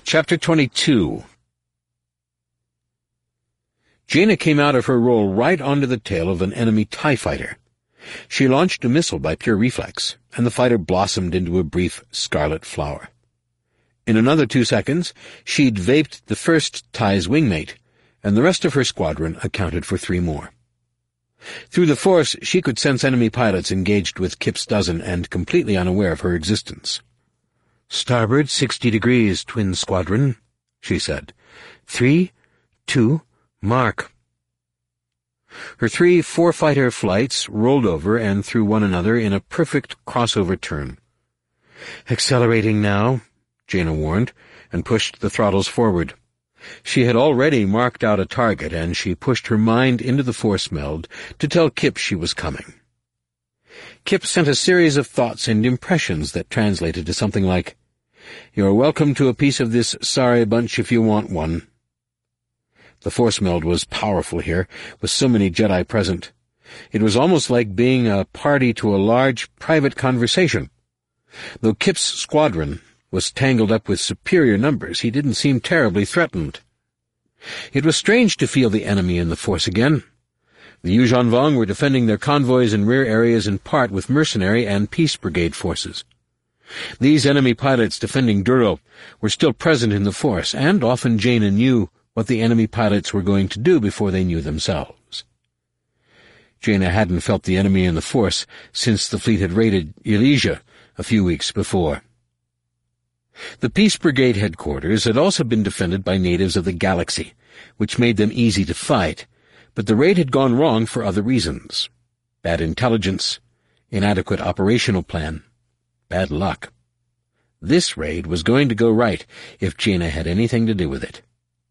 Chapter 22. Jaina came out of her role right onto the tail of an enemy TIE fighter. She launched a missile by pure reflex, and the fighter blossomed into a brief scarlet flower. In another 2 seconds, she'd vaped the first TIE's wingmate, and the rest of her squadron accounted for 3 more. Through the force, she could sense enemy pilots engaged with Kip's dozen and completely unaware of her existence. "Starboard 60 degrees, twin squadron," she said. 3, 2, mark. Her 3 four-fighter flights rolled over and through one another in a perfect crossover turn. "Accelerating now," Jaina warned, and pushed the throttles forward. She had already marked out a target, and she pushed her mind into the force meld to tell Kip she was coming. Kip sent a series of thoughts and impressions that translated to something like, "You're welcome to a piece of this sorry bunch if you want one." The force meld was powerful here, with so many Jedi present. It was almost like being a party to a large private conversation. Though Kip's squadron was tangled up with superior numbers, he didn't seem terribly threatened. It was strange to feel the enemy in the force again. The Yuuzhan Vong were defending their convoys and rear areas in part with mercenary and peace brigade forces. These enemy pilots defending Duro were still present in the force, and often Jaina knew what the enemy pilots were going to do before they knew themselves. Jaina hadn't felt the enemy in the force since the fleet had raided Elysia a few weeks before. The Peace Brigade headquarters had also been defended by natives of the galaxy, which made them easy to fight, but the raid had gone wrong for other reasons. Bad intelligence, inadequate operational plan, bad luck. This raid was going to go right if Jaina had anything to do with it.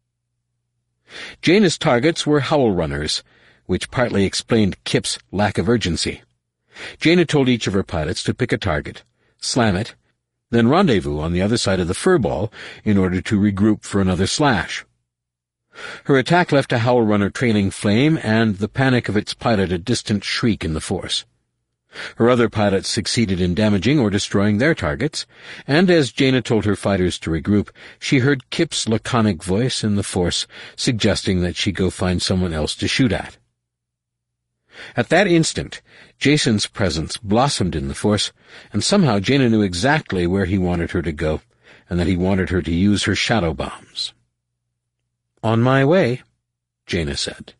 Jaina's targets were Howl Runners, which partly explained Kip's lack of urgency. Jaina told each of her pilots to pick a target, slam it, then rendezvous on the other side of the furball in order to regroup for another slash. Her attack left a Howl Runner trailing flame and the panic of its pilot a distant shriek in the force. Her other pilots succeeded in damaging or destroying their targets, and as Jaina told her fighters to regroup, she heard Kip's laconic voice in the force suggesting that she go find someone else to shoot at. At that instant, Jacen's presence blossomed in the force, and somehow Jaina knew exactly where he wanted her to go, and that he wanted her to use her shadow bombs. "On my way," Jaina said.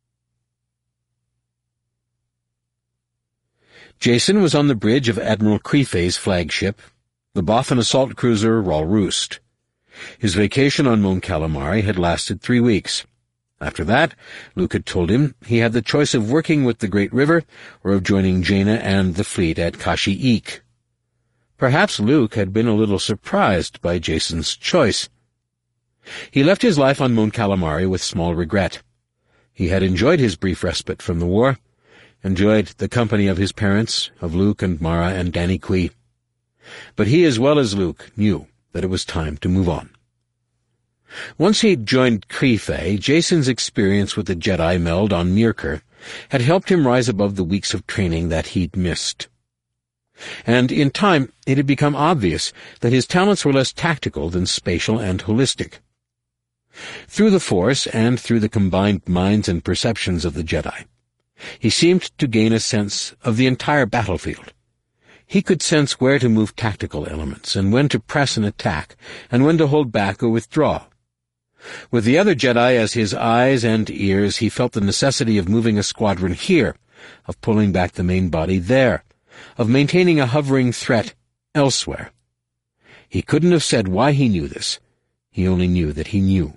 Jacen was on the bridge of Admiral Crefay's flagship, the Bothan assault cruiser Ralroost. His vacation on Mon Calamari had lasted 3 weeks. After that, Luke had told him he had the choice of working with the Great River or of joining Jaina and the fleet at Kashyyyk. Perhaps Luke had been a little surprised by Jacen's choice. He left his life on Mon Calamari with small regret. He had enjoyed his brief respite from the war, enjoyed the company of his parents, of Luke and Mara and Danny Quee. But he, as well as Luke, knew that it was time to move on. Once he'd joined Crefay, Jacen's experience with the Jedi meld on Myrkr had helped him rise above the weeks of training that he'd missed. And in time, it had become obvious that his talents were less tactical than spatial and holistic. Through the Force and through the combined minds and perceptions of the Jedi, he seemed to gain a sense of the entire battlefield. He could sense where to move tactical elements, and when to press and attack, and when to hold back or withdraw. With the other Jedi as his eyes and ears, he felt the necessity of moving a squadron here, of pulling back the main body there, of maintaining a hovering threat elsewhere. He couldn't have said why he knew this. He only knew that he knew.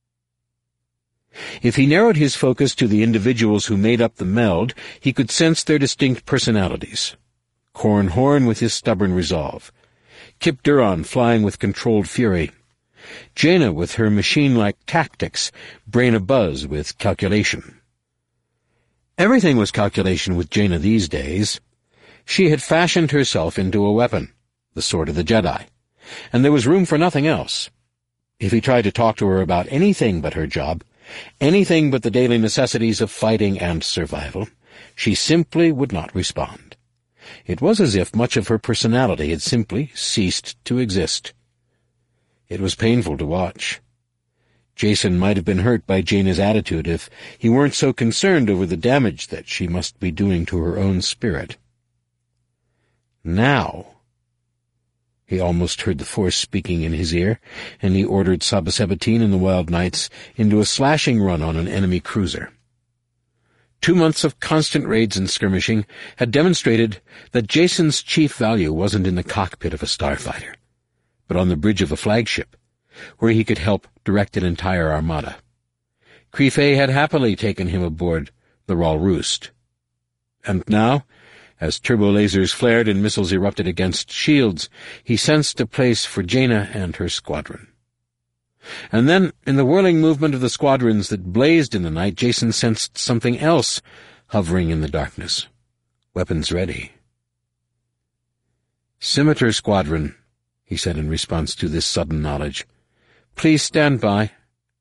If he narrowed his focus to the individuals who made up the meld, he could sense their distinct personalities. Corran Horn with his stubborn resolve, Kyp Durron flying with controlled fury, Jaina with her machine-like tactics, brain abuzz with calculation. Everything was calculation with Jaina these days. She had fashioned herself into a weapon, the sword of the Jedi, and there was room for nothing else. If he tried to talk to her about anything but her job, anything but the daily necessities of fighting and survival, she simply would not respond. It was as if much of her personality had simply ceased to exist. It was painful to watch. Jason might have been hurt by Jaina's attitude if he weren't so concerned over the damage that she must be doing to her own spirit. Now, he almost heard the Force speaking in his ear, and he ordered Saba 17 and the Wild Knights into a slashing run on an enemy cruiser. 2 months of constant raids and skirmishing had demonstrated that Jason's chief value wasn't in the cockpit of a starfighter, but on the bridge of a flagship, where he could help direct an entire armada. Crefei had happily taken him aboard the Raal Roost. And now, as turbo-lasers flared and missiles erupted against shields, he sensed a place for Jaina and her squadron. And then, in the whirling movement of the squadrons that blazed in the night, Jason sensed something else hovering in the darkness. Weapons ready. "Scimitar Squadron," he said in response to this sudden knowledge. "Please stand by."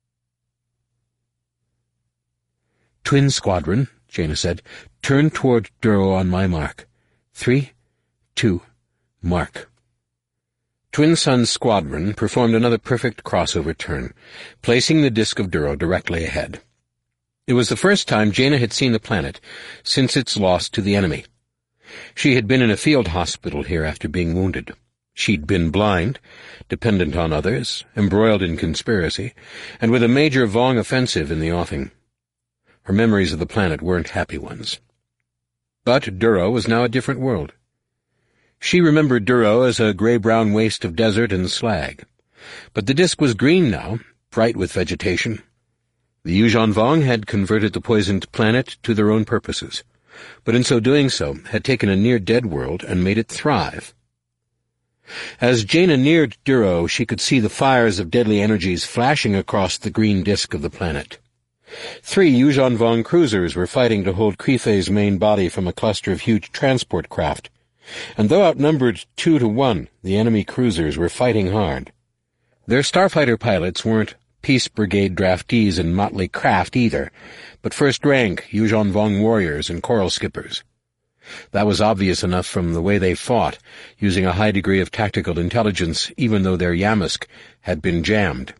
"Twin Squadron," Jaina said, "turn toward Duro on my mark. 3, 2, mark." Twin Sun's squadron performed another perfect crossover turn, placing the disk of Duro directly ahead. It was the first time Jaina had seen the planet since its loss to the enemy. She had been in a field hospital here after being wounded. She'd been blind, dependent on others, embroiled in conspiracy, and with a major Vong offensive in the offing. Her memories of the planet weren't happy ones. But Duro was now a different world. She remembered Duro as a gray-brown waste of desert and slag. But the disk was green now, bright with vegetation. The Yuuzhan Vong had converted the poisoned planet to their own purposes, but in doing so had taken a near-dead world and made it thrive. As Jaina neared Duro, she could see the fires of deadly energies flashing across the green disk of the planet. 3 Yuuzhan Vong cruisers were fighting to hold Crefei's main body from a cluster of huge transport craft, and though outnumbered 2 to 1, the enemy cruisers were fighting hard. Their starfighter pilots weren't Peace Brigade draftees in motley craft either, but first-rank Yuuzhan Vong warriors and coral skippers. That was obvious enough from the way they fought, using a high degree of tactical intelligence, even though their Yamsk had been jammed.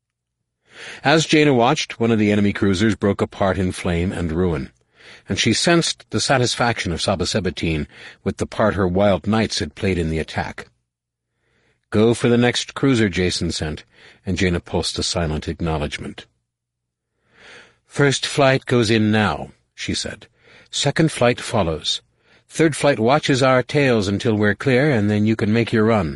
As Jaina watched, one of the enemy cruisers broke apart in flame and ruin, and she sensed the satisfaction of Saba 17 with the part her Wild Knights had played in the attack. "Go for the next cruiser," Jason sent, and Jaina pulsed a silent acknowledgement. "First flight goes in now," she said. "Second flight follows. Third flight watches our tails until we're clear, and then you can make your run."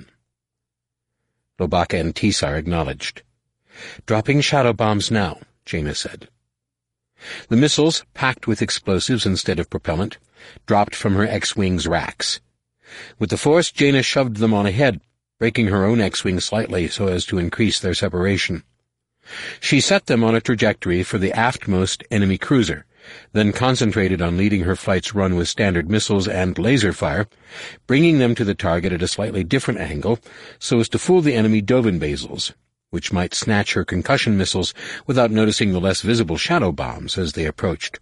Lobaka and Tisar acknowledged. "Dropping shadow bombs now," Jaina said. The missiles, packed with explosives instead of propellant, dropped from her X-Wing's racks. With the force, Jaina shoved them on ahead, breaking her own X-Wing slightly so as to increase their separation. She set them on a trajectory for the aftmost enemy cruiser, then concentrated on leading her flight's run with standard missiles and laser fire, bringing them to the target at a slightly different angle so as to fool the enemy Dovin basils, which might snatch her concussion missiles without noticing the less visible shadow bombs as they approached.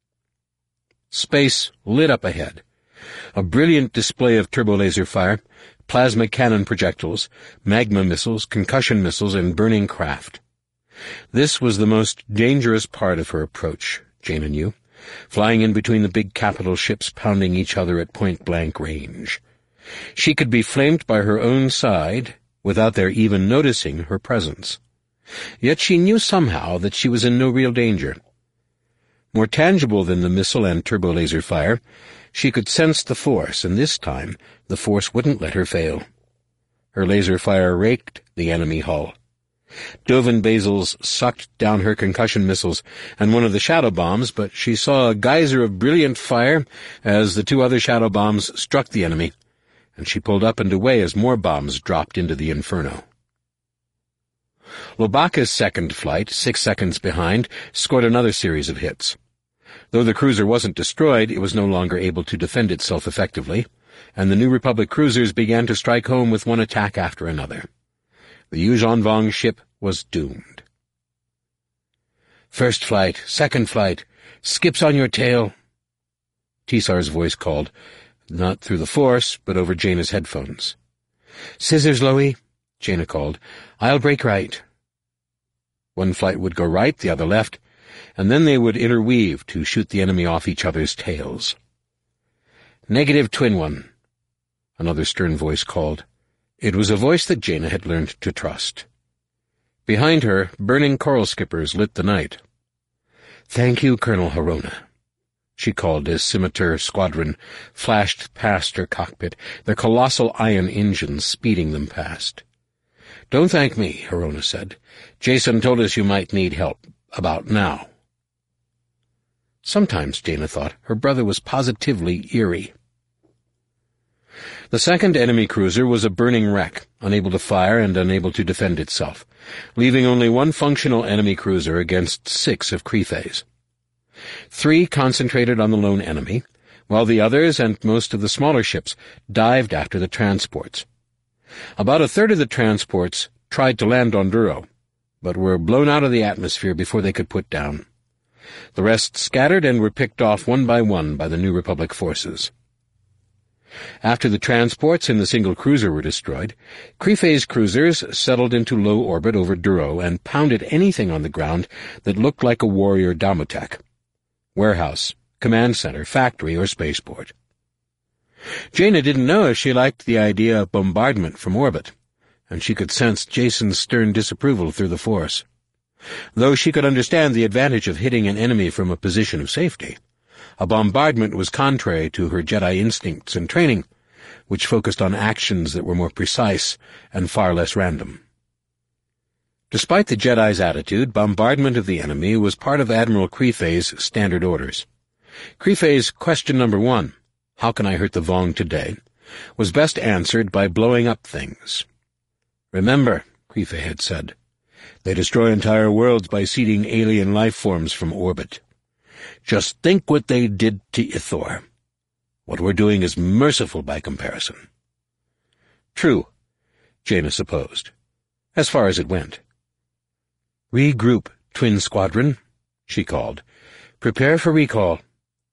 Space lit up ahead. A brilliant display of turbo-laser fire, plasma cannon projectiles, magma missiles, concussion missiles, and burning craft. This was the most dangerous part of her approach, Jaina knew, flying in between the big capital ships pounding each other at point-blank range. She could be flamed by her own side without their even noticing her presence. Yet she knew somehow that she was in no real danger. More tangible than the missile and turbo-laser fire, she could sense the Force, and this time the Force wouldn't let her fail. Her laser fire raked the enemy hull. Dovin basils sucked down her concussion missiles and one of the shadow bombs, but she saw a geyser of brilliant fire as the 2 other shadow bombs struck the enemy, and she pulled up and away as more bombs dropped into the inferno. Lobaka's second flight, 6 seconds behind, scored another series of hits. Though the cruiser wasn't destroyed, it was no longer able to defend itself effectively, and the New Republic cruisers began to strike home with one attack after another. The Yuuzhan Vong ship was doomed. "First flight, second flight, skips on your tail," Tisar's voice called, not through the Force, but over Jaina's headphones. "Scissors, Loey, Jaina called. "I'll break right." One flight would go right, the other left, and then they would interweave to shoot the enemy off each other's tails. "Negative, Twin One," another stern voice called. It was a voice that Jaina had learned to trust. Behind her, burning coral skippers lit the night. "Thank you, Colonel Harona," she called as Scimitar Squadron flashed past her cockpit, their colossal iron engines speeding them past. "Don't thank me," Harona said. "Jason told us you might need help. About now." Sometimes, Jaina thought, her brother was positively eerie. The second enemy cruiser was a burning wreck, unable to fire and unable to defend itself, leaving only one functional enemy cruiser against 6 of Crefe's. 3 concentrated on the lone enemy, while the others and most of the smaller ships dived after the transports. About a third of the transports tried to land on Duro, but were blown out of the atmosphere before they could put down. The rest scattered and were picked off one by the New Republic forces. After the transports and the single cruiser were destroyed, Crefe's cruisers settled into low orbit over Duro and pounded anything on the ground that looked like a warrior Damotech. Warehouse, command center, factory, or spaceport. Jaina didn't know if she liked the idea of bombardment from orbit, and she could sense Jason's stern disapproval through the Force. Though she could understand the advantage of hitting an enemy from a position of safety, a bombardment was contrary to her Jedi instincts and training, which focused on actions that were more precise and far less random. Despite the Jedi's attitude, bombardment of the enemy was part of Admiral Crefe's standard orders. Crefe's question number 1, "How can I hurt the Vong today?" was best answered by blowing up things. "Remember," Crefe had said, "they destroy entire worlds by seeding alien life forms from orbit. Just think what they did to Ithor. What we're doing is merciful by comparison." True, Jaina supposed, as far as it went. "Regroup, Twin Squadron," she called. "Prepare for recall."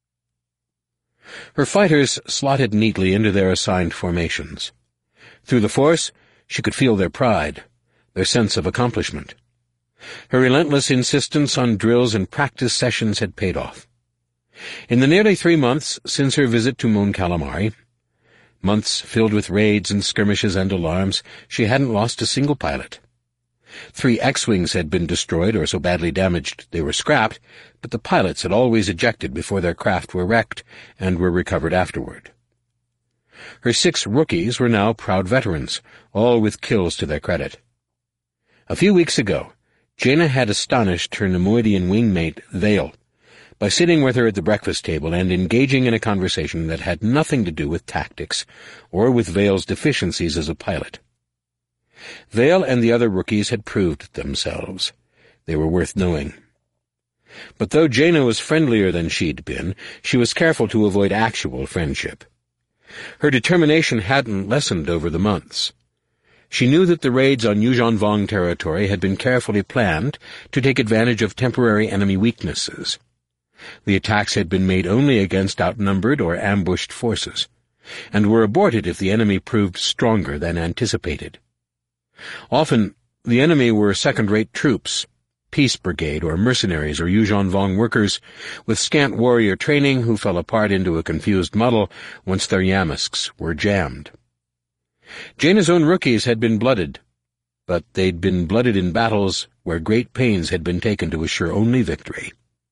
Her fighters slotted neatly into their assigned formations. Through the Force, she could feel their pride, their sense of accomplishment. Her relentless insistence on drills and practice sessions had paid off. In the nearly 3 months since her visit to Mon Calamari, months filled with raids and skirmishes and alarms, she hadn't lost a single pilot. 3 X-Wings had been destroyed or so badly damaged they were scrapped, but the pilots had always ejected before their craft were wrecked and were recovered afterward. Her 6 rookies were now proud veterans, all with kills to their credit. A few weeks ago, Jaina had astonished her Nemoidian wingmate, Vale, by sitting with her at the breakfast table and engaging in a conversation that had nothing to do with tactics or with Vale's deficiencies as a pilot. Vale and the other rookies had proved themselves. They were worth knowing. But though Jaina was friendlier than she'd been, she was careful to avoid actual friendship. Her determination hadn't lessened over the months. She knew that the raids on Yuuzhan Vong territory had been carefully planned to take advantage of temporary enemy weaknesses. The attacks had been made only against outnumbered or ambushed forces, and were aborted if the enemy proved stronger than anticipated. Often, the enemy were second-rate troops, Peace Brigade or mercenaries or Yuuzhan Vong workers, with scant warrior training who fell apart into a confused muddle once their Yamisks were jammed. Jaina's own rookies had been blooded, but they'd been blooded in battles where great pains had been taken to assure only victory.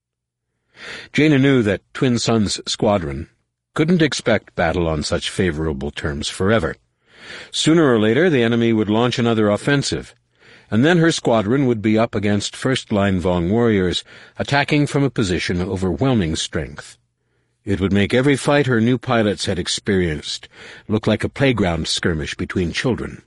Jaina knew that Twin Sun's squadron couldn't expect battle on such favorable terms forever. Sooner or later the enemy would launch another offensive, and then her squadron would be up against first-line Vong warriors, attacking from a position of overwhelming strength. It would make every fight her new pilots had experienced look like a playground skirmish between children.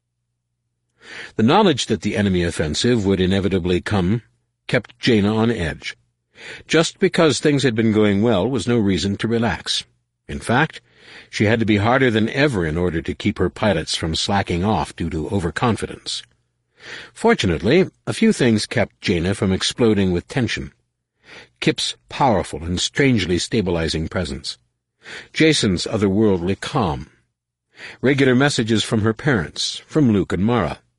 The knowledge that the enemy offensive would inevitably come kept Jaina on edge. Just because things had been going well was no reason to relax. In fact, she had to be harder than ever in order to keep her pilots from slacking off due to overconfidence. Fortunately, a few things kept Jaina from exploding with tension. Kip's powerful and strangely stabilizing presence. Jason's otherworldly calm. Regular messages from her parents, from Luke and Mara.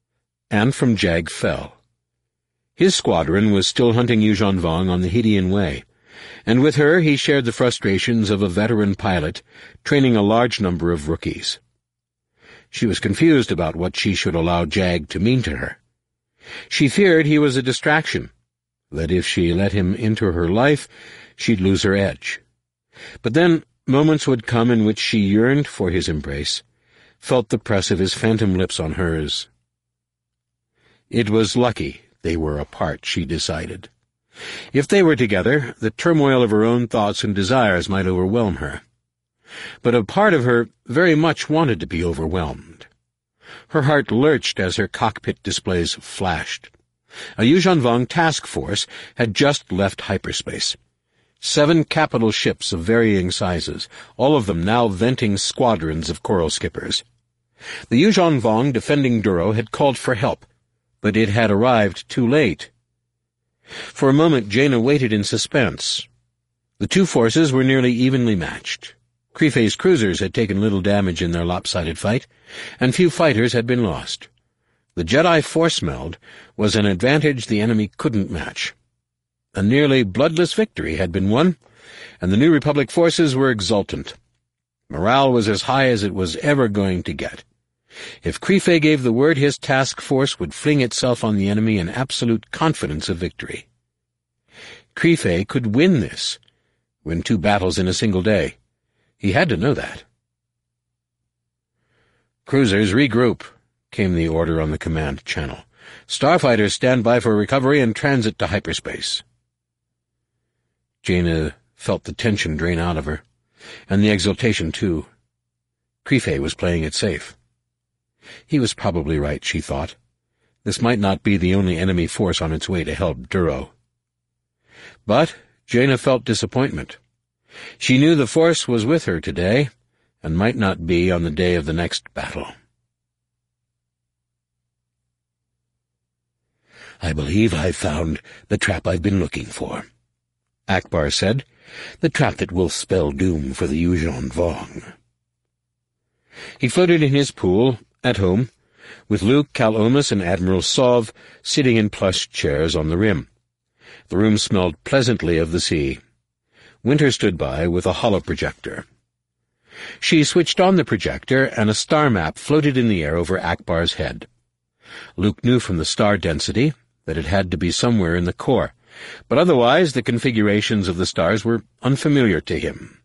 and from Jag fell. His squadron was still hunting Yuuzhan Vong on the Hydian Way, and with her he shared the frustrations of a veteran pilot training a large number of rookies. She was confused about what she should allow Jag to mean to her. She feared he was a distraction, that if she let him into her life, she'd lose her edge. But then moments would come in which she yearned for his embrace, felt the press of his phantom lips on hers. It was lucky they were apart, she decided. If they were together, the turmoil of her own thoughts and desires might overwhelm her. But a part of her very much wanted to be overwhelmed. Her heart lurched as her cockpit displays flashed. A Yuuzhan Vong task force had just left hyperspace. 7 capital ships of varying sizes, all of them now venting squadrons of coral skippers. The Yuuzhan Vong defending Duro had called for help, but it had arrived too late. For a moment Jaina waited in suspense. The two forces were nearly evenly matched. Krife's cruisers had taken little damage in their lopsided fight, and few fighters had been lost. The Jedi force meld was an advantage the enemy couldn't match. A nearly bloodless victory had been won, and the New Republic forces were exultant. Morale was as high as it was ever going to get. If Krife gave the word, his task force would fling itself on the enemy in absolute confidence of victory. Krife could win this, win 2 battles in a single day. He had to know that. "Cruisers, regroup," came the order on the command channel. "Starfighters stand by for recovery and transit to hyperspace." Jaina felt the tension drain out of her, and the exultation too. Krife was playing it safe. He was probably right, she thought. This might not be the only enemy force on its way to help Duro. But Jaina felt disappointment. She knew the force was with her today, and might not be on the day of the next battle. "I believe I've found the trap I've been looking for," Ackbar said, "the trap that will spell doom for the Yuuzhan Vong." He floated in his pool, at home, with Luke, Cal Omus, and Admiral Sov sitting in plush chairs on the rim. The room smelled pleasantly of the sea. Winter stood by with a holoprojector. She switched on the projector, and a star map floated in the air over Ackbar's head. Luke knew from the star density that it had to be somewhere in the core, but otherwise the configurations of the stars were unfamiliar to him.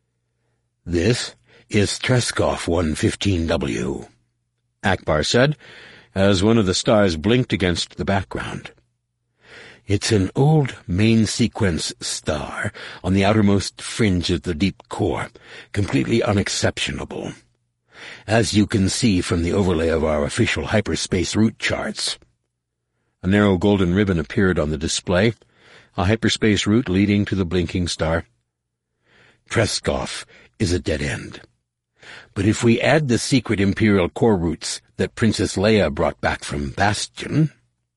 "This is Treskov 115W," Ackbar said, as one of the stars blinked against the background. "It's an old main-sequence star on the outermost fringe of the deep core, completely unexceptionable, as you can see from the overlay of our official hyperspace route charts." A narrow golden ribbon appeared on the display, a hyperspace route leading to the blinking star. "Treskov is a dead end. But if we add the secret Imperial core routes that Princess Leia brought back from Bastion—"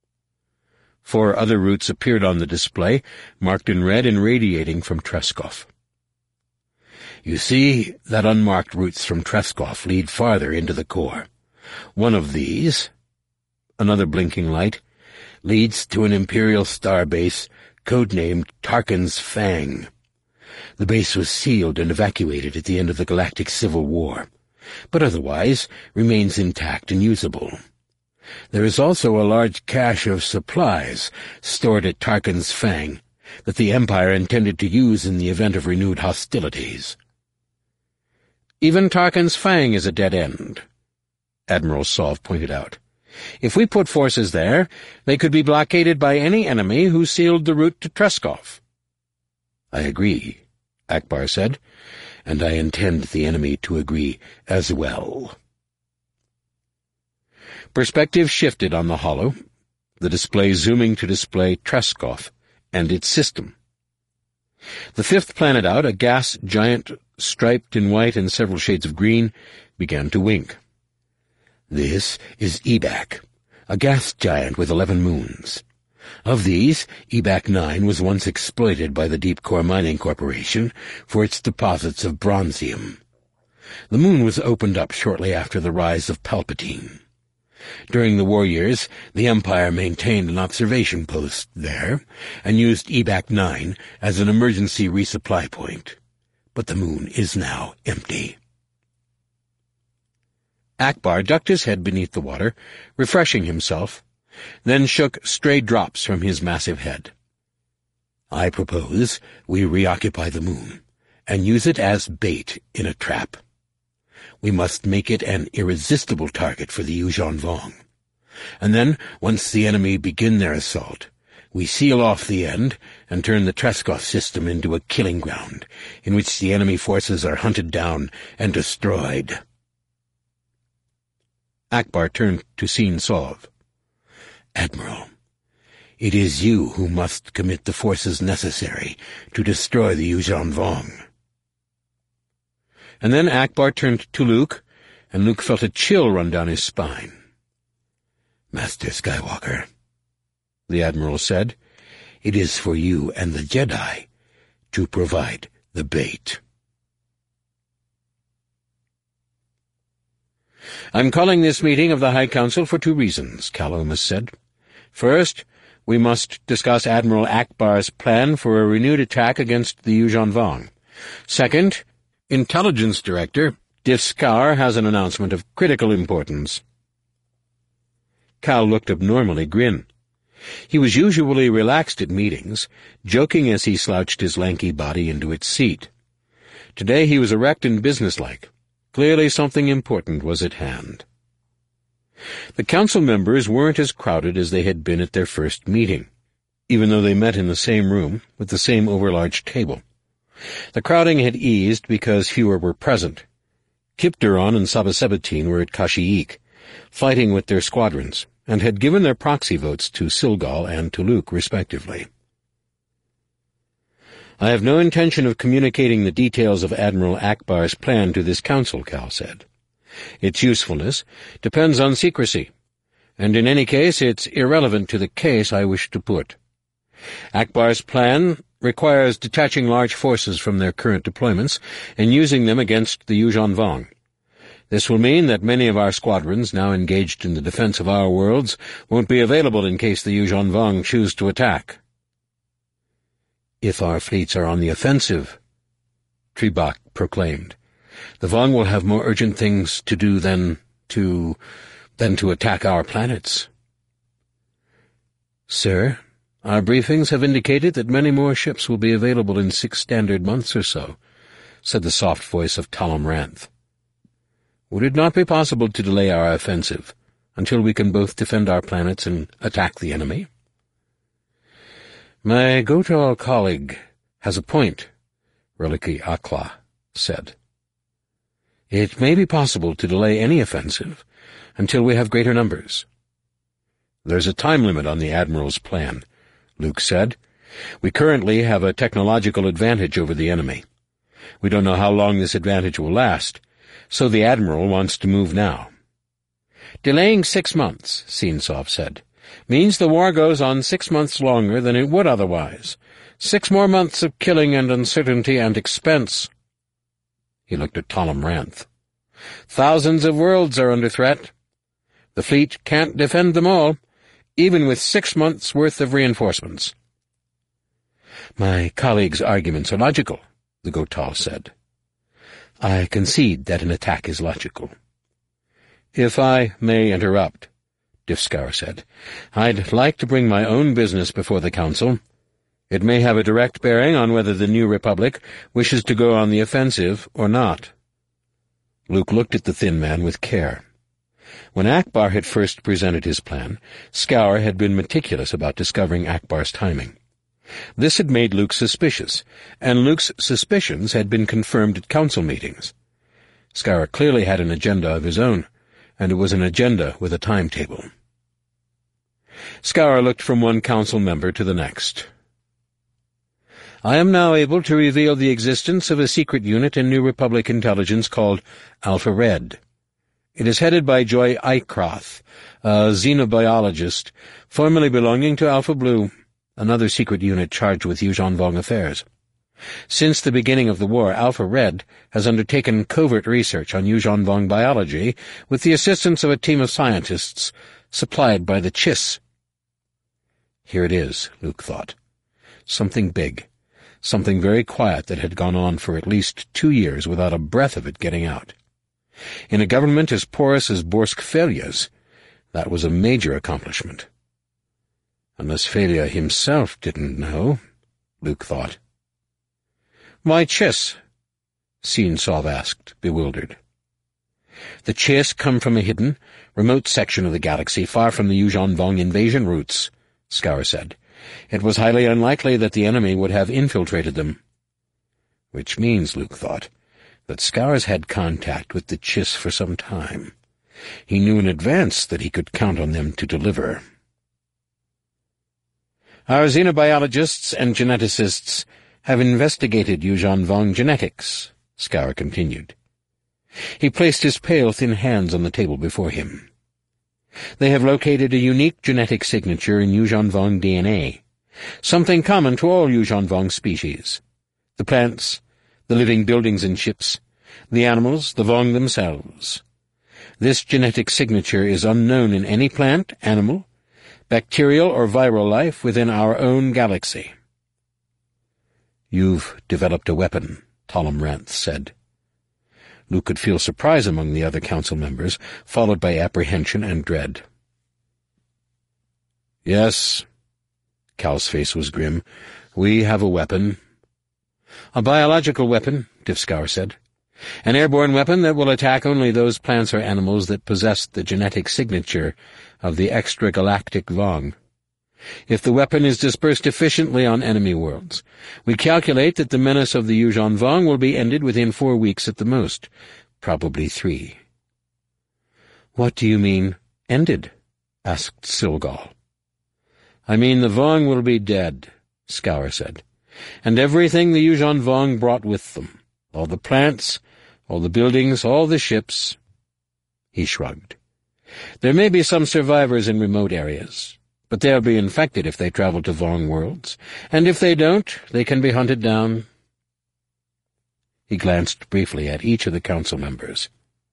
4 other routes appeared on the display, marked in red and radiating from Treskov. "You see that unmarked routes from Treskov lead farther into the core. One of these," another blinking light, "leads to an Imperial star base codenamed Tarkin's Fang. The base was sealed and evacuated at the end of the Galactic Civil War, but otherwise remains intact and usable. There is also a large cache of supplies stored at Tarkin's Fang that the Empire intended to use in the event of renewed hostilities." "Even Tarkin's Fang is a dead end," Admiral Sov pointed out. "If we put forces there, they could be blockaded by any enemy who sealed the route to Treskov." "I agree," Ackbar said, "and I intend the enemy to agree as well." Perspective shifted on the holo, the display zooming to display Treskov and its system. The 5th planet out, a gas giant striped in white and several shades of green, began to wink. "This is Ebak, a gas giant with 11 moons. Of these, Ebak 9 was once exploited by the Deep Core Mining Corporation for its deposits of bronzium. The moon was opened up shortly after the rise of Palpatine. During the war years, the Empire maintained an observation post there and used Ebac 9 as an emergency resupply point. But the moon is now empty. Akbar ducked his head beneath the water, refreshing himself, then shook stray drops from his massive head. I propose we reoccupy the moon and use it as bait in a trap. We must make it an irresistible target for the Yuuzhan Vong. And then, once the enemy begin their assault, we seal off the end and turn the Treskov system into a killing ground, in which the enemy forces are hunted down and destroyed. Akbar turned to Sin Sov. Admiral, it is you who must commit the forces necessary to destroy the Yuuzhan Vong. And then Akbar turned to Luke, and Luke felt a chill run down his spine. Master Skywalker, the Admiral said, it is for you and the Jedi to provide the bait. I'm calling this meeting of the High Council for 2 reasons, Cal Omis said. First, we must discuss Admiral Akbar's plan for a renewed attack against the Yuuzhan Vong. Second, Intelligence Director Diff Scour has an announcement of critical importance. Cal looked abnormally grim. He was usually relaxed at meetings, joking as he slouched his lanky body into its seat. Today he was erect and businesslike. Clearly something important was at hand. The council members weren't as crowded as they had been at their first meeting, even though they met in the same room with the same overlarge table. The crowding had eased because fewer were present. Kyp Durron and Saba Sabatine were at Kashyyyk, fighting with their squadrons, and had given their proxy votes to Silgal and to Luke, respectively. I have no intention of communicating the details of Admiral Akbar's plan to this council, Cal said. Its usefulness depends on secrecy, and in any case it's irrelevant to the case I wish to put. Akbar's plan requires detaching large forces from their current deployments and using them against the Yuuzhan Vong. This will mean that many of our squadrons now engaged in the defense of our worlds won't be available in case the Yuuzhan Vong choose to attack. If our fleets are on the offensive, Trebok proclaimed, the Vong will have more urgent things to do than to attack our planets. Sir, our briefings have indicated that many more ships will be available in 6 standard months or so, said the soft voice of Talam Ranth. Would it not be possible to delay our offensive until we can both defend our planets and attack the enemy? My Gotal colleague has a point, Reliki Akla said. It may be possible to delay any offensive until we have greater numbers. There's a time limit on the Admiral's plan, Luke said. We currently have a technological advantage over the enemy. We don't know how long this advantage will last, so the Admiral wants to move now. Delaying 6 months, Sin Sov said, means the war goes on 6 months longer than it would otherwise. 6 more months of killing and uncertainty and expense. He looked at Talam Ranth. Thousands of worlds are under threat. The fleet can't defend them all, even with 6 months' worth of reinforcements. My colleague's arguments are logical, the Gotal said. I concede that an attack is logical. If I may interrupt, Diff Scour said, I'd like to bring my own business before the Council. It may have a direct bearing on whether the New Republic wishes to go on the offensive or not. Luke looked at the thin man with care. When Akbar had first presented his plan, Scour had been meticulous about discovering Akbar's timing. This had made Luke suspicious, and Luke's suspicions had been confirmed at council meetings. Scour clearly had an agenda of his own, and it was an agenda with a timetable. Scour looked from one council member to the next. I am now able to reveal the existence of a secret unit in New Republic intelligence called Alpha Red. It is headed by Joy Eikroth, a xenobiologist formerly belonging to Alpha Blue, another secret unit charged with Yuuzhan Vong affairs. Since the beginning of the war, Alpha Red has undertaken covert research on Yuuzhan Vong biology with the assistance of a team of scientists supplied by the Chiss. Here it is, Luke thought. Something big. Something very quiet that had gone on for at least 2 years without a breath of it getting out. In a government as porous as Borsk Felia's, that was a major accomplishment. Unless Felia himself didn't know, Luke thought. "Why Chiss?" Sinsov asked, bewildered. "The Chiss come from a hidden, remote section of the galaxy far from the Yuuzhan Vong invasion routes," Scour said. "It was highly unlikely that the enemy would have infiltrated them." Which means, Luke thought, that Scour's had contact with the Chiss for some time. He knew in advance that he could count on them to deliver. "Our xenobiologists and geneticists have investigated Yuuzhan Vong genetics," Scour continued. He placed his pale, thin hands on the table before him. "They have located a unique genetic signature in Yuuzhan Vong DNA, something common to all Yuuzhan Vong species. The plants, the living buildings and ships, the animals, the Vong themselves. This genetic signature is unknown in any plant, animal, bacterial or viral life within our own galaxy." "You've developed a weapon," Talam Ranth said. Luke could feel surprise among the other council members, followed by apprehension and dread. "Yes." Cal's face was grim. "We have a weapon." "A biological weapon," Scour said. "An airborne weapon that will attack only those plants or animals that possess the genetic signature of the extragalactic Vong. If the weapon is dispersed efficiently on enemy worlds, we calculate that the menace of the Yuuzhan Vong will be ended within 4 weeks at the most, probably 3. "What do you mean, ended?" asked Silgal. "I mean the Vong will be dead," Scour said, "and everything the Yuuzhan Vong brought with them, all the plants, all the buildings, all the ships." He shrugged. "There may be some survivors in remote areas, but they'll be infected if they travel to Vong worlds, and if they don't, they can be hunted down." He glanced briefly at each of the council members.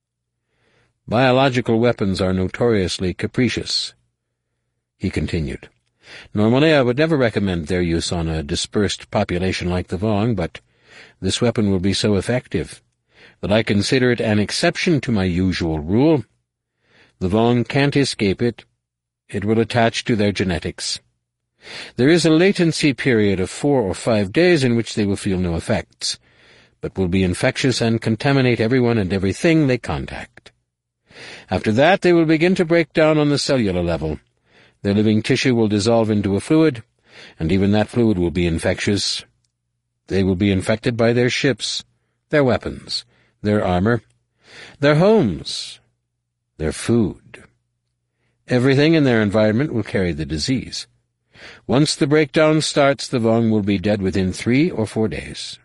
"Biological weapons are notoriously capricious," he continued. "Normally I would never recommend their use on a dispersed population like the Vong, but this weapon will be so effective that I consider it an exception to my usual rule. The Vong can't escape it. It will attach to their genetics. There is a latency period of 4 or 5 days in which they will feel no effects, but will be infectious and contaminate everyone and everything they contact. After that, they will begin to break down on the cellular level. Their living tissue will dissolve into a fluid, and even that fluid will be infectious. They will be infected by their ships, their weapons, their armor, their homes, their food. Everything in their environment will carry the disease. Once the breakdown starts, the Vong will be dead within 3 or 4 days.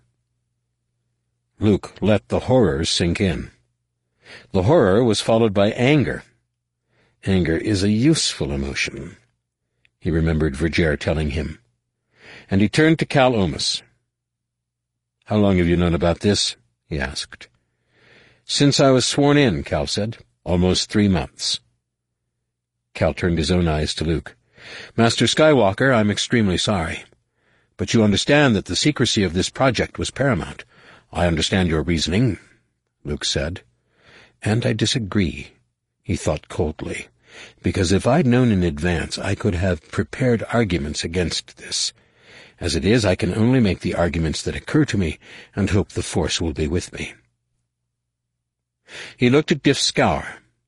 Luke let the horror sink in. The horror was followed by anger. Anger is a useful emotion, he remembered Vergere telling him. And he turned to Cal Omus. "How long have you known about this?" he asked. "Since I was sworn in," Cal said. "Almost 3 months. Cal turned his own eyes to Luke. "Master Skywalker, I'm extremely sorry. But you understand that the secrecy of this project was paramount." "I understand your reasoning," Luke said. "And I disagree," he thought coldly, "because if I'd known in advance, I could have prepared arguments against this. As it is, I can only make the arguments that occur to me and hope the Force will be with me." He looked at Scour.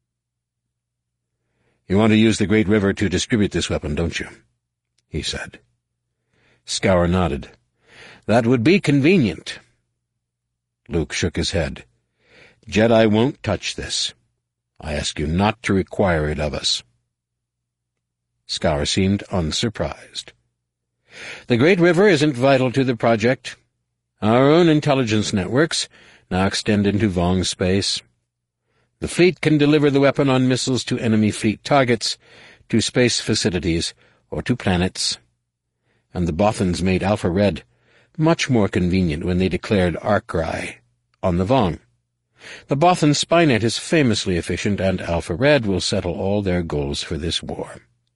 "You want to use the Great River to distribute this weapon, don't you?" he said. Scour nodded. "That would be convenient." Luke shook his head. "Jedi won't touch this. I ask you not to require it of us." Scour seemed unsurprised. "The Great River isn't vital to the project. Our own intelligence networks now extend into Vong space. The fleet can deliver the weapon on missiles to enemy fleet targets, to space facilities, or to planets. And the Bothans made Alpha Red much more convenient when they declared Arkwright on the Vong. The Bothan spy net is famously efficient, and Alpha Red will settle all their goals for this war.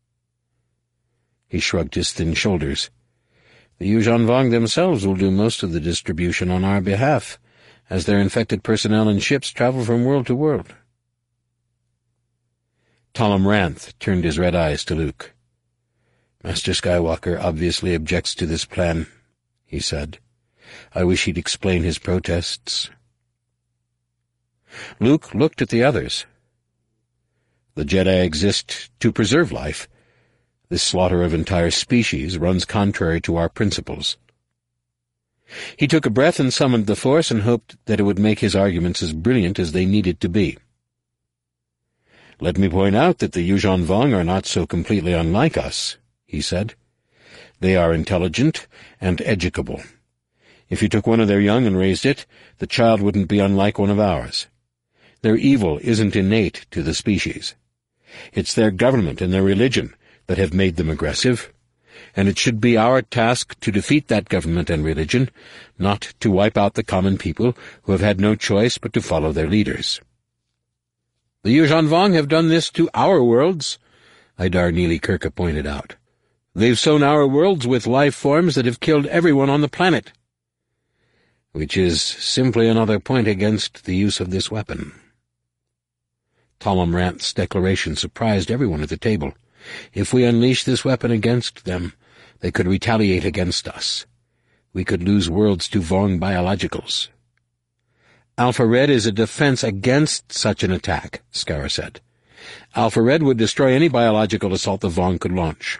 He shrugged his thin shoulders. The Yuuzhan Vong themselves will do most of the distribution on our behalf, as their infected personnel and ships travel from world to world. Talam Ranth turned his red eyes to Luke. "Master Skywalker obviously objects to this plan," he said. "I wish he'd explain his protests." Luke looked at the others. "The Jedi exist to preserve life. This slaughter of entire species runs contrary to our principles." He took a breath and summoned the Force and hoped that it would make his arguments as brilliant as they needed to be. "Let me point out that the Yuuzhan Vong are not so completely unlike us," he said. "They are intelligent and educable. If you took one of their young and raised it, the child wouldn't be unlike one of ours. Their evil isn't innate to the species. It's their government and their religion that have made them aggressive, and it should be our task to defeat that government and religion, not to wipe out the common people who have had no choice but to follow their leaders." "The Yuuzhan Vong have done this to our worlds," Idar Neely Kirka pointed out. "They've sown our worlds with life forms that have killed everyone on the planet." "Which is simply another point against the use of this weapon." Talam Ranth's declaration surprised everyone at the table. If we unleash this weapon against them, they could retaliate against us. We could lose worlds to Vong biologicals. "Alpha Red is a defense against such an attack," Scar said. "Alpha Red would destroy any biological assault the Vong could launch."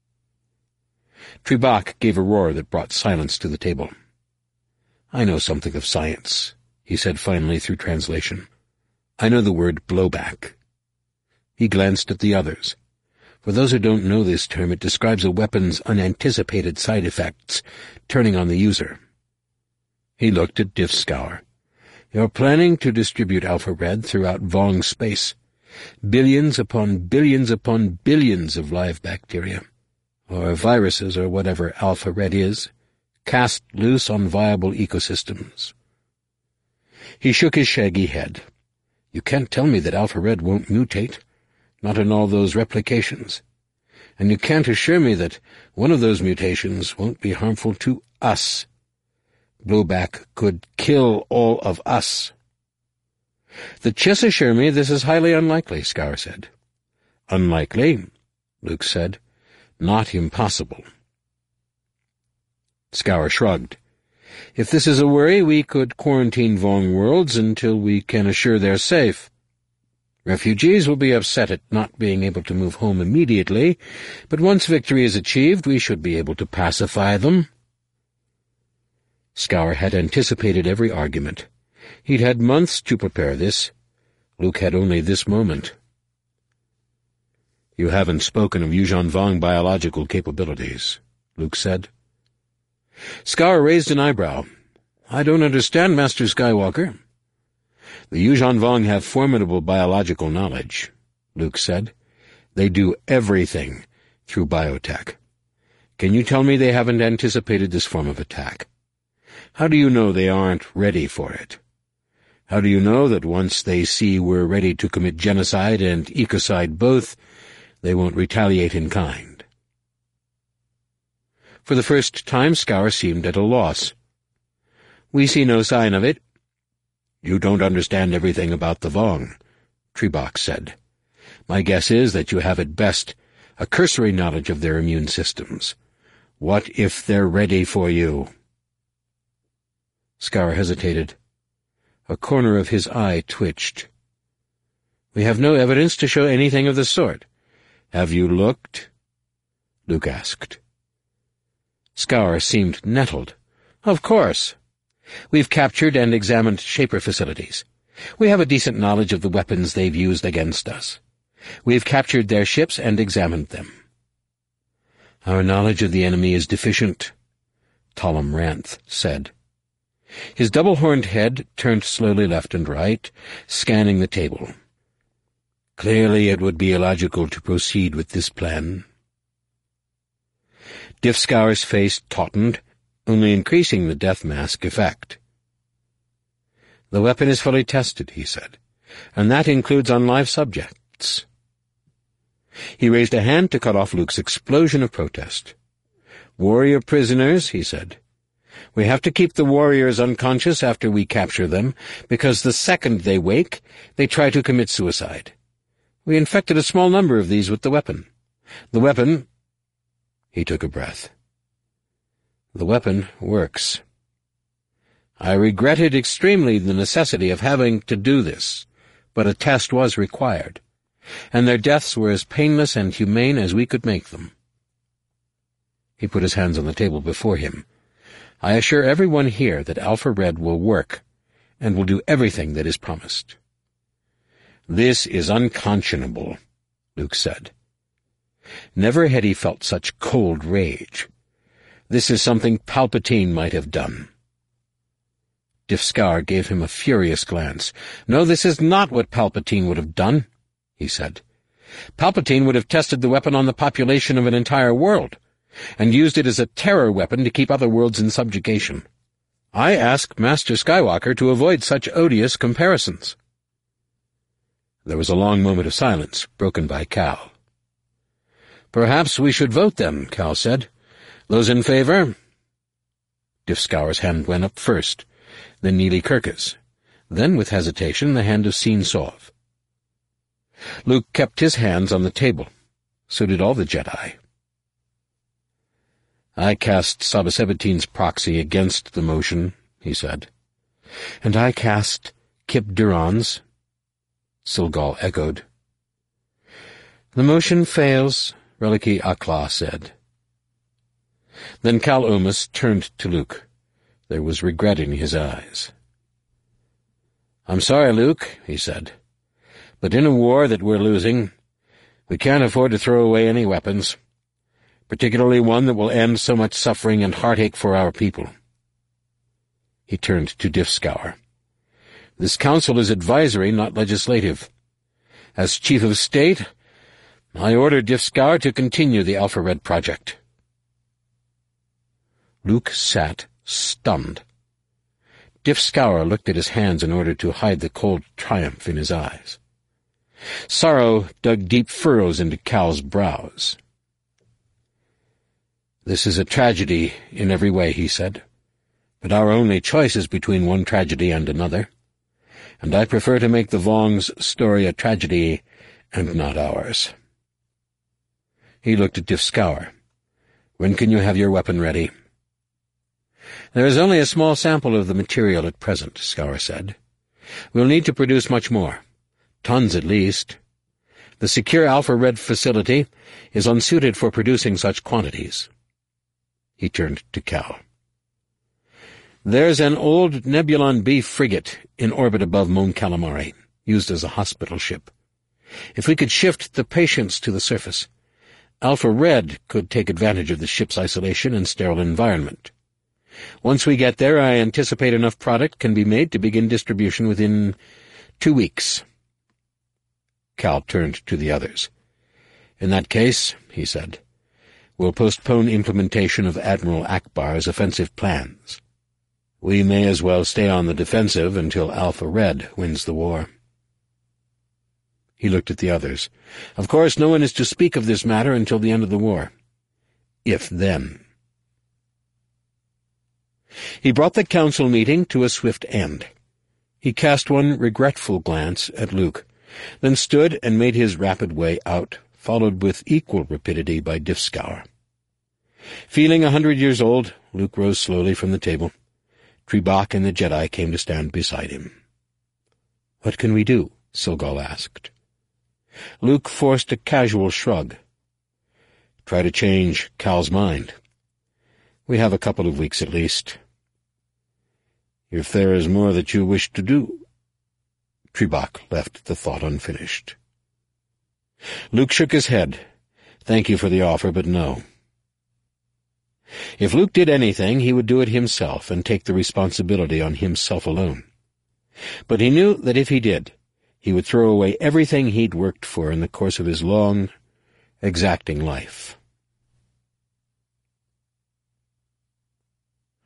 Tribak gave a roar that brought silence to the table. "I know something of science," he said finally through translation. "I know the word blowback." He glanced at the others. For those who don't know this term, it describes a weapon's unanticipated side effects turning on the user. He looked at Diff Scour. "You're planning to distribute Alpha Red throughout Vong space. Billions upon billions upon billions of live bacteria, or viruses or whatever Alpha Red is, cast loose on viable ecosystems." He shook his shaggy head. "You can't tell me that Alpha Red won't mutate. Not in all those replications. And you can't assure me that one of those mutations won't be harmful to us. Blowback could kill all of us." "The Chiss assure me this is highly unlikely," Scar said. "Unlikely," Luke said. "Not impossible." Scour shrugged. "If this is a worry, we could quarantine Vong worlds until we can assure they're safe. Refugees will be upset at not being able to move home immediately, but once victory is achieved, we should be able to pacify them." Scour had anticipated every argument. He'd had months to prepare this. Luke had only this moment. "You haven't spoken of Yuuzhan Vong biological capabilities," Luke said. Scour raised an eyebrow. "I don't understand, Master Skywalker." "The Yuuzhan Vong have formidable biological knowledge," Luke said. "They do everything through biotech. Can you tell me they haven't anticipated this form of attack? How do you know they aren't ready for it? How do you know that once they see we're ready to commit genocide and ecocide both, they won't retaliate in kind?" For the first time, Scour seemed at a loss. "We see no sign of it." "You don't understand everything about the Vong," Tribak said. "My guess is that you have at best a cursory knowledge of their immune systems. What if they're ready for you?" Scar hesitated. A corner of his eye twitched. "We have no evidence to show anything of the sort." "Have you looked?" Luke asked. Scour seemed nettled. "Of course. We've captured and examined Shaper facilities. We have a decent knowledge of the weapons they've used against us. We've captured their ships and examined them." "Our knowledge of the enemy is deficient," Talam Ranth said. His double-horned head turned slowly left and right, scanning the table. "Clearly it would be illogical to proceed with this plan." Diff Scour's face tautened. only increasing the death mask effect. "The weapon is fully tested," he said, "and that includes on live subjects." He raised a hand to cut off Luke's explosion of protest. "Warrior prisoners," he said. "We have to keep the warriors unconscious after we capture them, because the second they wake, they try to commit suicide. We infected a small number of these with the weapon. The weapon—" He took a breath. "The weapon works. I regretted extremely the necessity of having to do this, but a test was required, and their deaths were as painless and humane as we could make them." He put his hands on the table before him. "I assure everyone here that Alpha Red will work, and will do everything that is promised." "This is unconscionable," Luke said. Never had he felt such cold rage. "This is something Palpatine might have done." Diff Scour gave him a furious glance. "No, this is not what Palpatine would have done," he said. "Palpatine would have tested the weapon on the population of an entire world, and used it as a terror weapon to keep other worlds in subjugation. I ask Master Skywalker to avoid such odious comparisons." There was a long moment of silence, broken by Cal. "Perhaps we should vote them," Cal said. "Those in favor?" Diff Scour's hand went up first, then Neely Kirka's, then, with hesitation, the hand of Seen Sov. Luke kept his hands on the table. So did all the Jedi. "I cast Saba Sebetine's proxy against the motion," he said. "And I cast Kip Duran's," Silgal echoed. "The motion fails," Reliki Akla said. Then Cal Omus turned to Luke. There was regret in his eyes. "I'm sorry, Luke," he said, "but in a war that we're losing, we can't afford to throw away any weapons, particularly one that will end so much suffering and heartache for our people." He turned to Diff Scour. "This council is advisory, not legislative. As Chief of State, I order Diff Scour to continue the Alpha Red project." Luke sat, stunned. Diff Scour looked at his hands in order to hide the cold triumph in his eyes. Sorrow dug deep furrows into Cal's brows. "This is a tragedy in every way," he said, "but our only choice is between one tragedy and another, and I prefer to make the Vong's story a tragedy and not ours." He looked at Diff Scour. "When can you have your weapon ready?" "There is only a small sample of the material at present," Scour said. "We'll need to produce much more. Tons at least. The secure Alpha Red facility is unsuited for producing such quantities." He turned to Cal. "There's an old Nebulon B frigate in orbit above Mon Calamari, used as a hospital ship. If we could shift the patients to the surface, Alpha Red could take advantage of the ship's isolation and sterile environment. Once we get there, I anticipate enough product can be made to begin distribution within 2 weeks. Cal turned to the others. "In that case," he said, "we'll postpone implementation of Admiral Akbar's offensive plans. We may as well stay on the defensive until Alpha Red wins the war." He looked at the others. "Of course, no one is to speak of this matter until the end of the war. If then." He brought the council meeting to a swift end. He cast one regretful glance at Luke, then stood and made his rapid way out, followed with equal rapidity by Diff Scour. Feeling 100 years old, Luke rose slowly from the table. Trebak and the Jedi came to stand beside him. "What can we do?" Silgal asked. Luke forced a casual shrug. "Try to change Cal's mind. We have a couple of weeks at least." "If there is more that you wish to do—" Trebak left the thought unfinished. Luke shook his head. "Thank you for the offer, but no." If Luke did anything, he would do it himself and take the responsibility on himself alone. But he knew that if he did, he would throw away everything he'd worked for in the course of his long, exacting life.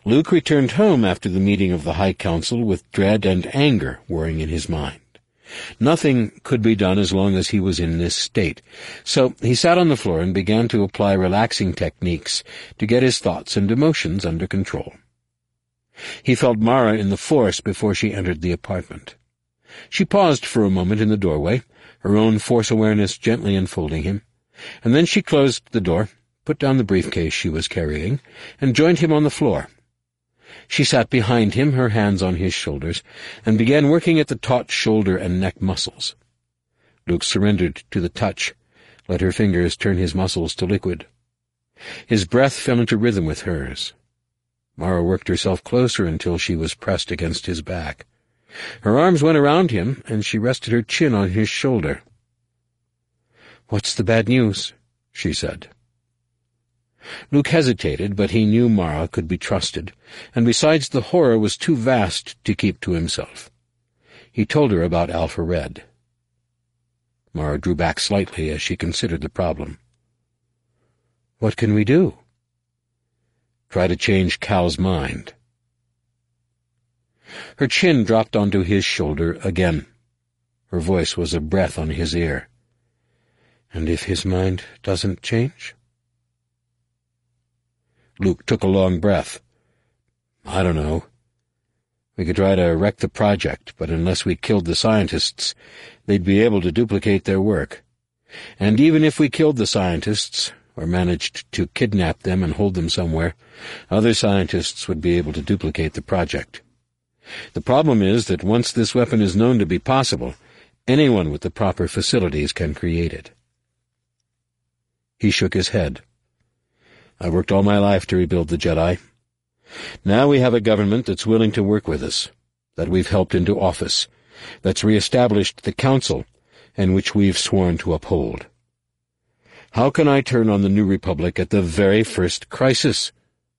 Luke returned home after the meeting of the High Council with dread and anger warring in his mind. Nothing could be done as long as he was in this state, so he sat on the floor and began to apply relaxing techniques to get his thoughts and emotions under control. He felt Mara in the force before she entered the apartment. She paused for a moment in the doorway, her own force awareness gently enfolding him, and then she closed the door, put down the briefcase she was carrying, and joined him on the floor. She sat behind him, her hands on his shoulders, and began working at the taut shoulder and neck muscles. Luke surrendered to the touch, let her fingers turn his muscles to liquid. His breath fell into rhythm with hers. Mara worked herself closer until she was pressed against his back. Her arms went around him, and she rested her chin on his shoulder. "What's the bad news?" she said. Luke hesitated, but he knew Mara could be trusted, and besides the horror was too vast to keep to himself. He told her about Alpha Red. Mara drew back slightly as she considered the problem. "What can we do?" "Try to change Cal's mind." Her chin dropped onto his shoulder again. Her voice was a breath on his ear. "And if his mind doesn't change?" Luke took a long breath. "I don't know. We could try to wreck the project, but unless we killed the scientists, they'd be able to duplicate their work. And even if we killed the scientists, or managed to kidnap them and hold them somewhere, other scientists would be able to duplicate the project. The problem is that once this weapon is known to be possible, anyone with the proper facilities can create it." He shook his head. "I've worked all my life to rebuild the Jedi. Now we have a government that's willing to work with us, that we've helped into office, that's reestablished the Council, and which we've sworn to uphold. How can I turn on the New Republic at the very first crisis?"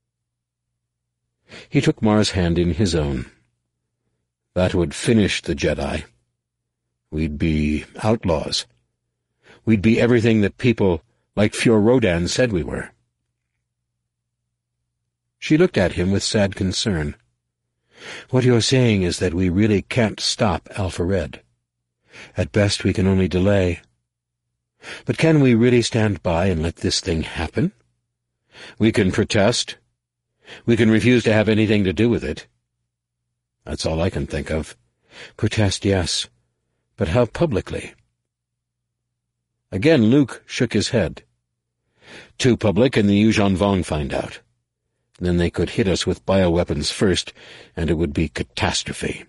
He took Mara's hand in his own. "That would finish the Jedi. We'd be outlaws. We'd be everything that people like Fjord Rodan said we were." She looked at him with sad concern. "What you're saying is that we really can't stop Alpha Red. At best we can only delay. But can we really stand by and let this thing happen? We can protest. We can refuse to have anything to do with it. That's all I can think of. Protest, yes, but how publicly?" Again Luke shook his head. "Too public, and the Yuuzhan Vong find out. Then they could hit us with bioweapons first, and it would be catastrophe."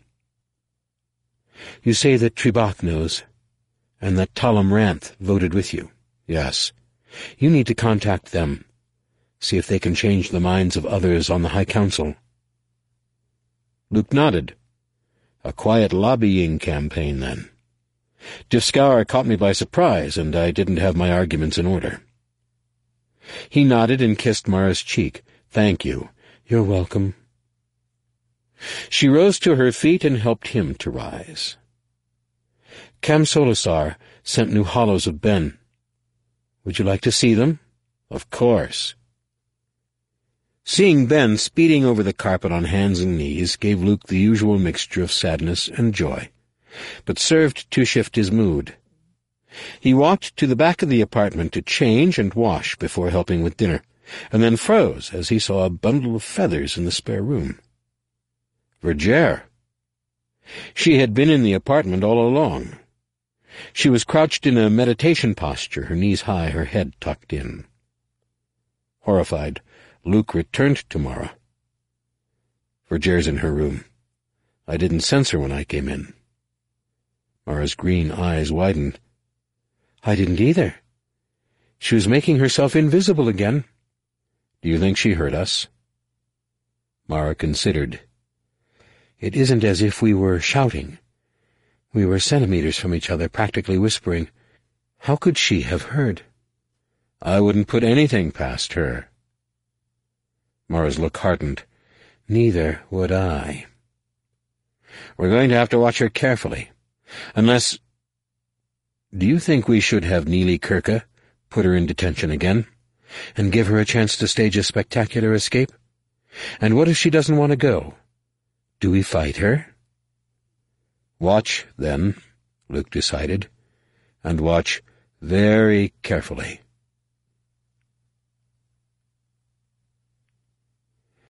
"You say that Tribak knows, and that Talam Ranth voted with you?" "Yes." "You need to contact them. See if they can change the minds of others on the High Council." Luke nodded. "A quiet lobbying campaign, then. Difskar caught me by surprise, and I didn't have my arguments in order." He nodded and kissed Mara's cheek. "Thank you." "You're welcome." She rose to her feet and helped him to rise. "Kam Solusar sent new hollows of Ben. Would you like to see them?" "Of course." Seeing Ben speeding over the carpet on hands and knees gave Luke the usual mixture of sadness and joy, but served to shift his mood. He walked to the back of the apartment to change and wash before helping with dinner, and then froze as he saw a bundle of feathers in the spare room. Vergere. She had been in the apartment all along. She was crouched in a meditation posture, her knees high, her head tucked in. Horrified, Luke returned to Mara. "Vergere's in her room. I didn't sense her when I came in." Mara's green eyes widened. "I didn't either. She was making herself invisible again." "Do you think she heard us?" Mara considered. "It isn't as if we were shouting. We were centimeters from each other, practically whispering. How could she have heard?" "I wouldn't put anything past her." Mara's look hardened. "Neither would I." "We're going to have to watch her carefully. Unless— Do you think we should have Neely Kirka put her in detention again, and give her a chance to stage a spectacular escape? And what if she doesn't want to go? Do we fight her? Watch, then, Luke decided, and watch very carefully.